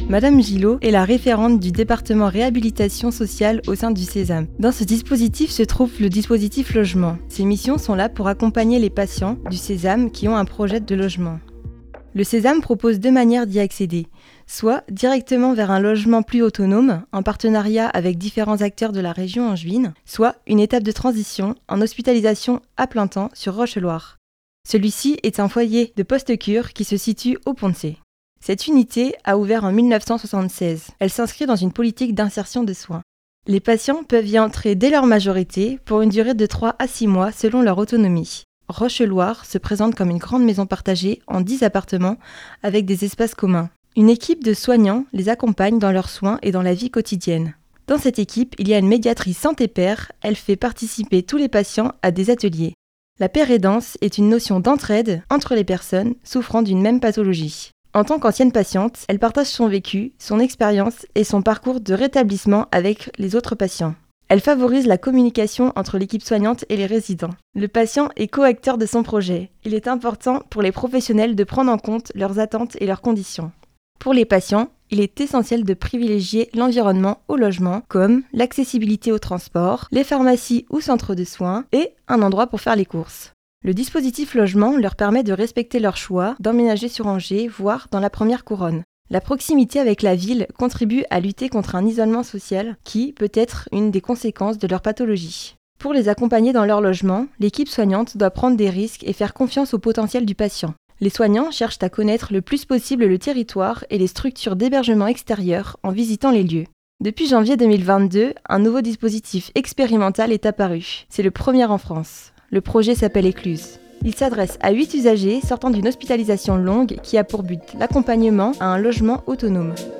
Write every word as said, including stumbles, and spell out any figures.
Madame Gillot est la référente du département réhabilitation sociale au sein du Sésame. Dans ce dispositif se trouve le dispositif logement. Ces missions sont là pour accompagner les patients du Sésame qui ont un projet de logement. Le Sésame propose deux manières d'y accéder, soit directement vers un logement plus autonome, en partenariat avec différents acteurs de la région angevine, soit une étape de transition en hospitalisation à plein temps sur Roche-Loire. Celui-ci est un foyer de post-cure qui se situe au Pont-de-Cé. Cette unité a ouvert en mille neuf cent soixante-seize. Elle s'inscrit dans une politique d'insertion de soins. Les patients peuvent y entrer dès leur majorité pour une durée de trois à six mois selon leur autonomie. Roche-Loire se présente comme une grande maison partagée en dix appartements avec des espaces communs. Une équipe de soignants les accompagne dans leurs soins et dans la vie quotidienne. Dans cette équipe, il y a une médiatrice santé-père. Elle fait participer tous les patients à des ateliers. La pérédance est une notion d'entraide entre les personnes souffrant d'une même pathologie. En tant qu'ancienne patiente, elle partage son vécu, son expérience et son parcours de rétablissement avec les autres patients. Elle favorise la communication entre l'équipe soignante et les résidents. Le patient est co-acteur de son projet. Il est important pour les professionnels de prendre en compte leurs attentes et leurs conditions. Pour les patients, il est essentiel de privilégier l'environnement au logement, comme l'accessibilité au transport, les pharmacies ou centres de soins et un endroit pour faire les courses. Le dispositif logement leur permet de respecter leur choix, d'emménager sur Angers, voire dans la première couronne. La proximité avec la ville contribue à lutter contre un isolement social qui peut être une des conséquences de leur pathologie. Pour les accompagner dans leur logement, l'équipe soignante doit prendre des risques et faire confiance au potentiel du patient. Les soignants cherchent à connaître le plus possible le territoire et les structures d'hébergement extérieur en visitant les lieux. Depuis janvier deux mille vingt-deux, un nouveau dispositif expérimental est apparu. C'est le premier en France. Le projet s'appelle Écluse. Il s'adresse à huit usagers sortant d'une hospitalisation longue qui a pour but l'accompagnement à un logement autonome.